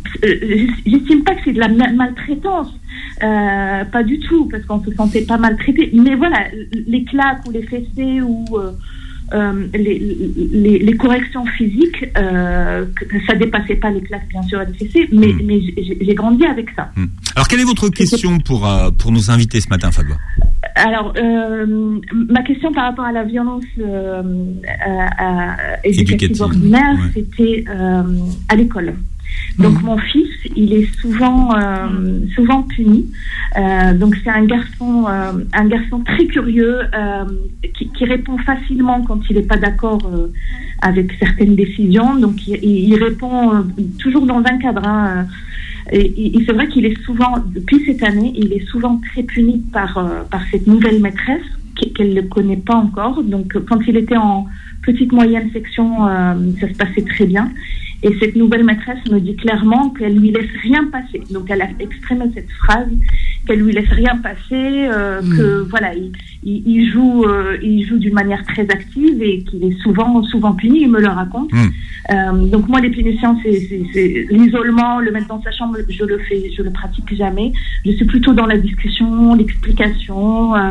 j'estime pas que c'est de la maltraitance. Euh, pas du tout, parce qu'on se sentait pas maltraité. Mais voilà, les claques ou les fessées ou euh, euh, les, les, les corrections physiques, euh, ça dépassait pas les claques, bien sûr, et les fessées, mais, mmh. mais j'ai, j'ai grandi avec ça. Mmh. Alors, quelle est votre question pour, euh, pour nos invités ce matin, Fadwa ? Alors, euh, ma question par rapport à la violence euh, à, à éducative ordinaire, ouais. c'était euh, à l'école. Donc mmh. mon fils, il est souvent euh, souvent puni. Euh, donc c'est un garçon euh, un garçon très curieux euh, qui, qui répond facilement quand il n'est pas d'accord euh, avec certaines décisions. Donc il, il répond euh, toujours dans un cadre. Hein, et, et c'est vrai qu'il est souvent, depuis cette année, il est souvent très puni par euh, par cette nouvelle maîtresse qu'elle ne connaît pas encore. Donc quand il était en petite moyenne section, euh, ça se passait très bien. Et cette nouvelle maîtresse me dit clairement qu'elle lui laisse rien passer. Donc elle a exprimé cette phrase qu'elle lui laisse rien passer, euh, mmh. que voilà, il, il, il joue, euh, il joue d'une manière très active et qu'il est souvent, souvent puni. Il me le raconte. Mmh. Euh, donc moi, les punitions, c'est, c'est, c'est l'isolement, le mettre dans sa chambre. Je le fais, je le pratique jamais. Je suis plutôt dans la discussion, l'explication, euh,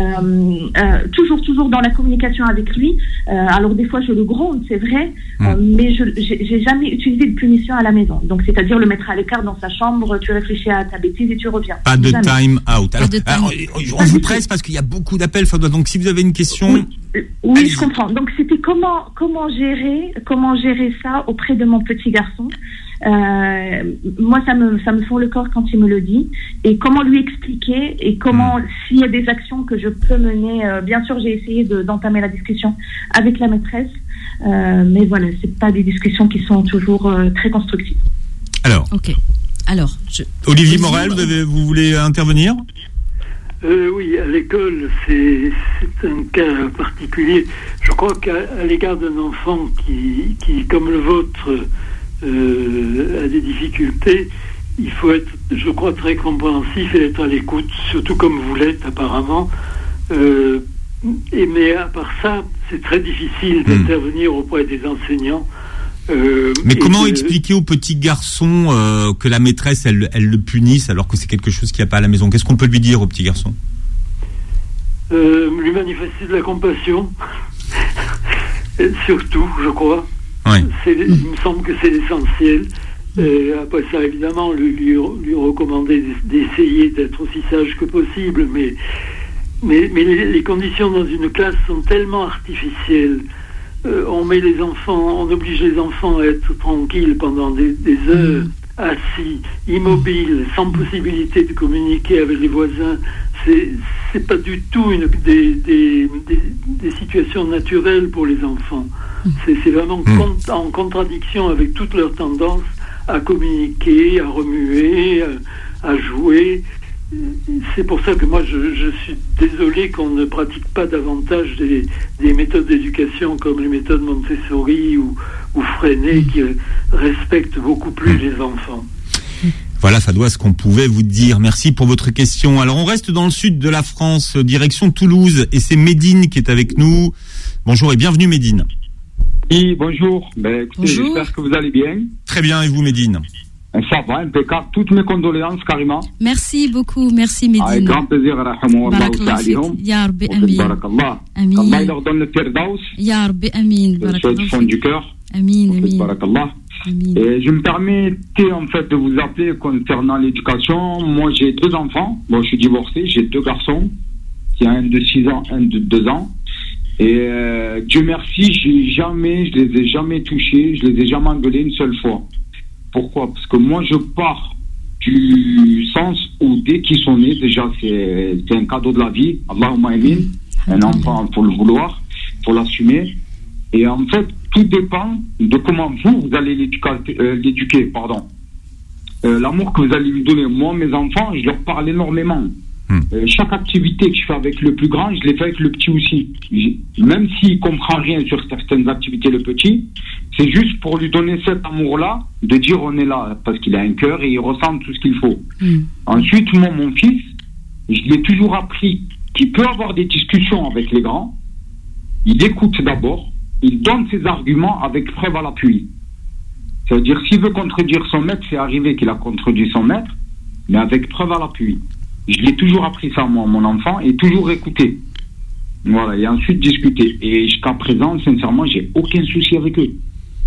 euh, toujours, toujours dans la communication avec lui. Euh, alors des fois, je le gronde, c'est vrai, mmh. euh, mais je, j'ai, j'ai jamais utilisé de punition à la maison. Donc c'est-à-dire le mettre à l'écart dans sa chambre, tu réfléchis à ta bêtise et tu reviens. Pas de jamais. Time out. Alors, time. alors on vous presse parce qu'il y a beaucoup d'appels, Fadwa. Donc si vous avez une question, oui, oui je comprends. Donc c'était comment comment gérer comment gérer ça auprès de mon petit garçon. Euh, moi, ça me ça me fend le corps quand il me le dit. Et comment lui expliquer et comment, mmh. s'il y a des actions que je peux mener. Euh, bien sûr, j'ai essayé de, d'entamer la discussion avec la maîtresse, euh, mais voilà, c'est pas des discussions qui sont toujours euh, très constructives. Alors. Ok. Alors. Je... Olivier Morel, vous, avez, vous voulez intervenir ? Euh, oui, à l'école, c'est, c'est un cas particulier. Je crois qu'à à l'égard d'un enfant qui, qui, comme le vôtre, euh, a des difficultés, il faut être, je crois, très compréhensif et être à l'écoute, surtout comme vous l'êtes apparemment. Euh, et, mais à part ça, c'est très difficile mmh. d'intervenir auprès des enseignants. Euh, mais comment de... expliquer aux petits garçons euh, que la maîtresse, elle, elle le punisse alors que c'est quelque chose qu'il n'y a pas à la maison ? Qu'est-ce qu'on peut lui dire au petit garçon ? euh, Lui manifester de la compassion, surtout, je crois. Ouais. C'est, il me semble que c'est l'essentiel. Euh, après ça, évidemment, lui, lui, lui recommander d'essayer d'être aussi sage que possible, mais, mais, mais les, les conditions dans une classe sont tellement artificielles. Euh, on met les enfants, on oblige les enfants à être tranquilles pendant des, des heures, assis, immobiles, sans possibilité de communiquer avec les voisins. C'est, c'est pas du tout une, des, des, des, des situations naturelles pour les enfants. C'est, c'est vraiment con, en contradiction avec toute leur tendance à communiquer, à remuer, à, à jouer. C'est pour ça que moi je, je suis désolé qu'on ne pratique pas davantage des, des méthodes d'éducation comme les méthodes Montessori ou, ou Freinet qui respectent beaucoup plus les enfants. Voilà, Fadwa, ce qu'on pouvait vous dire. Merci pour votre question. Alors on reste dans le sud de la France, direction Toulouse, et c'est Médine qui est avec nous. Bonjour et bienvenue Médine. Oui, bonjour. Ben, écoutez, bonjour. J'espère que vous allez bien. Très bien, et vous Médine ? Ça va, impeccable. Toutes mes condoléances, carrément. Merci beaucoup, merci Médine. Avec grand plaisir, rahmou Allah wa sa'alihum. Ya Rabbi, amin. Barakallah. Amin. Allah leur donne le firdaus. Ya Rabbi, amin. Barakallah. Du fond du cœur. Amin, amin. Barakallah. Amin. Et je me permettais, en fait, de vous appeler concernant l'éducation. Moi, j'ai deux enfants. Bon, je suis divorcé. J'ai deux garçons. Il y a un de six ans, un de deux ans. Et euh, Dieu merci, j'ai jamais, je les ai jamais touchés. Je les ai jamais engueulés une seule fois. Pourquoi ? Parce que moi, je pars du sens où dès qu'ils sont nés, déjà, c'est, c'est un cadeau de la vie. Allahumma amin. Un enfant, il faut le vouloir, il faut l'assumer. Et en fait, tout dépend de comment vous, vous allez l'éduquer, euh, l'éduquer pardon. Euh, l'amour que vous allez lui donner. Moi, mes enfants, je leur parle énormément. Hum. Euh, chaque activité que je fais avec le plus grand, je l'ai fait avec le petit aussi. J'ai, même s'il ne comprend rien sur certaines activités, le petit, c'est juste pour lui donner cet amour-là, de dire on est là, parce qu'il a un cœur et il ressent tout ce qu'il faut. Hum. Ensuite, moi, mon fils, je lui ai toujours appris qu'il peut avoir des discussions avec les grands. Il écoute d'abord, il donne ses arguments avec preuve à l'appui. C'est-à-dire, s'il veut contredire son maître, c'est arrivé qu'il a contredit son maître, mais avec preuve à l'appui. Je l'ai toujours appris ça, moi, mon enfant, et toujours écouté. Voilà, et ensuite discuter. Et jusqu'à présent, sincèrement, j'ai aucun souci avec eux.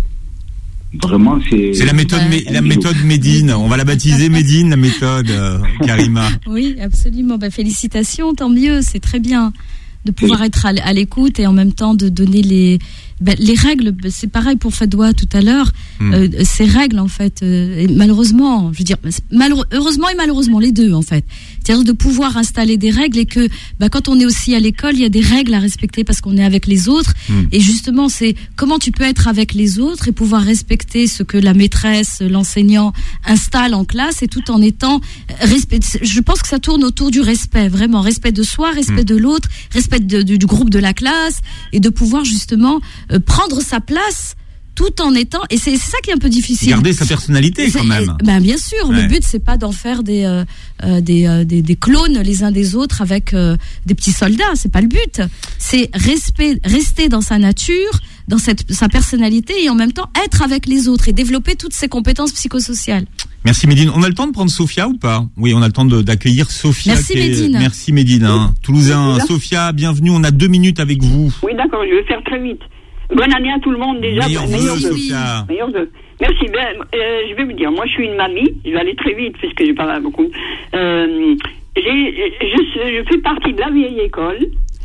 Vraiment, c'est... C'est la méthode, ouais. mé- la méthode Médine. On va la baptiser Médine, la méthode, euh, Karima. Oui, absolument. Bah, félicitations, tant mieux, c'est très bien de pouvoir oui. être à, à l'écoute et en même temps de donner les... Ben, les règles, c'est pareil pour Fadwa tout à l'heure. Mmh. Euh, ces règles, en fait, euh, malheureusement, je veux dire, malheure, heureusement et malheureusement, les deux, en fait. C'est-à-dire de pouvoir installer des règles et que, ben, quand on est aussi à l'école, il y a des règles à respecter parce qu'on est avec les autres. Mmh. Et justement, c'est comment tu peux être avec les autres et pouvoir respecter ce que la maîtresse, l'enseignant installe en classe et tout en étant respect. Je pense que ça tourne autour du respect, vraiment, respect de soi, respect mmh. de l'autre, respect de, de, du groupe de la classe et de pouvoir justement Euh, prendre sa place tout en étant, et c'est, c'est ça qui est un peu difficile. Garder sa personnalité c'est, quand même. Ben bien sûr, ouais. Le but c'est pas d'en faire des euh, euh, des, euh, des des clones les uns des autres avec euh, des petits soldats. C'est pas le but. C'est respect, rester dans sa nature, dans cette sa personnalité et en même temps être avec les autres et développer toutes ses compétences psychosociales. Merci Médine. On a le temps de prendre Sophia ou pas ? Oui, on a le temps de, d'accueillir Sophia. Merci est... Médine. Merci Médine. Hein. Toulousain, oui, Sophia, bienvenue. On a deux minutes avec vous. Oui, d'accord. Je vais faire très vite. Bonne année à tout le monde déjà. Meilleur meilleur vœu, vœu. Sophia. Meilleur vœu. Merci. Ben, euh, je vais vous dire, moi je suis une mamie. Je vais aller très vite puisque je parle beaucoup. Euh, j'ai, je, je fais partie de la vieille école.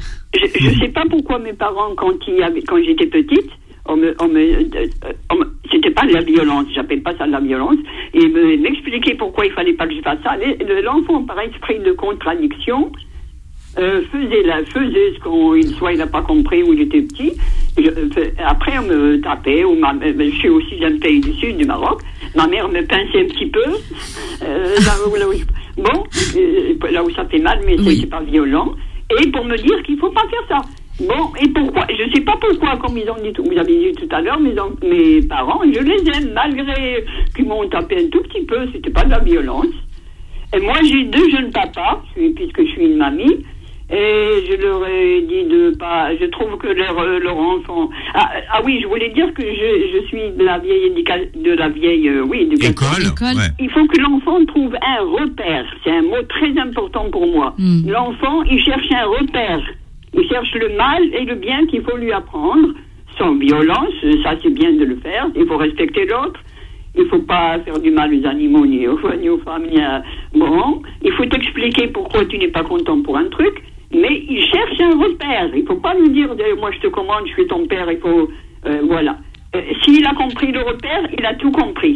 Je ne sais pas pourquoi mes parents, quand, il y avait, quand j'étais petite, on me, on me, on me, c'était pas de la violence, j'appelle pas ça de la violence, et me, m'expliquer pourquoi il fallait pas que je fasse ça. L'enfant, par esprit de contradiction, Euh, faisait, la, faisait ce qu'on, soit il n'a pas compris ou il était petit. Je, après, on me tapait, ou ma, je suis aussi d'un pays du sud, du Maroc. Ma mère me pinçait un petit peu. Euh, là, où, là où je, bon, euh, là où ça fait mal, mais oui. c'est, c'est pas violent. Et pour me dire qu'il ne faut pas faire ça. Bon, et pourquoi ? Je ne sais pas pourquoi, comme ils ont dit, vous avez dit tout à l'heure, mes, mes parents, je les aime, malgré qu'ils m'ont tapé un tout petit peu, c'était pas de la violence. Et moi, j'ai deux jeunes papas, puisque je suis une mamie. Et je leur ai dit de pas. Je trouve que leur leur enfant. Ah, ah oui, je voulais dire que je je suis de la vieille éducation, de la vieille euh, oui éducation. École. Ouais. Il faut que l'enfant trouve un repère. C'est un mot très important pour moi. Mm. L'enfant, il cherche un repère. Il cherche le mal et le bien qu'il faut lui apprendre, sans violence. Ça, c'est bien de le faire. Il faut respecter l'autre. Il ne faut pas faire du mal aux animaux, ni aux, ni aux femmes, ni à... Bon, il faut t'expliquer pourquoi tu n'es pas content pour un truc. Mais il cherche un repère. Il ne faut pas lui dire « moi je te commande, je suis ton père, il faut... Euh, » Voilà. Euh, s'il a compris le repère, il a tout compris.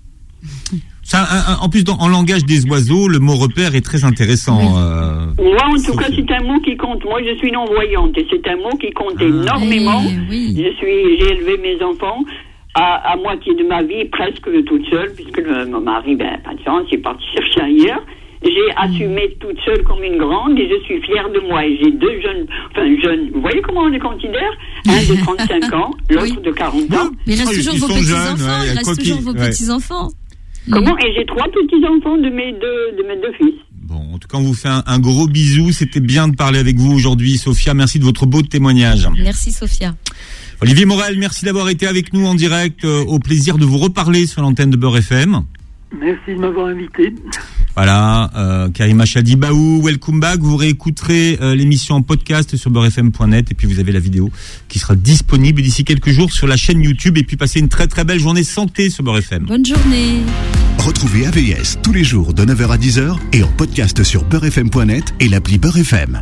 Ça, un, un, en plus, dans, en langage des oiseaux, le mot repère est très intéressant. Oui. Euh, Moi, en tout cas, c'est un mot qui compte. Moi, je suis non-voyante et c'est un mot qui compte ah, énormément. Oui, oui. Je suis, j'ai élevé mes enfants à, à moitié de ma vie, presque toute seule, puisque le, mon mari, ben, pas de chance, il est parti chercher ailleurs. J'ai assumé toute seule comme une grande et je suis fière de moi. Et j'ai deux jeunes, enfin jeunes, vous voyez comment on les considère ? Un de trente-cinq ans, l'autre oui. de quarante ans. Mais il reste toujours vos petits-enfants, il reste toujours vos petits-enfants. Comment ? Et j'ai trois petits-enfants de mes deux, de mes deux fils. Bon, en tout cas, on vous fait un, un gros bisou. C'était bien de parler avec vous aujourd'hui, Sophia. Merci de votre beau témoignage. Merci, Sophia. Olivier Morel, merci d'avoir été avec nous en direct. Euh, au plaisir de vous reparler sur l'antenne de Beurre F M. Merci de m'avoir invité. Voilà, euh, Karima Chadibaou, welcome back. Vous réécouterez euh, l'émission en podcast sur beurre f m point net et puis vous avez la vidéo qui sera disponible d'ici quelques jours sur la chaîne YouTube. Et puis passez une très très belle journée santé sur Beurre F M. Bonne journée. Retrouvez A V S tous les jours de neuf heures à dix heures et en podcast sur beurre f m point net et l'appli Beurre F M.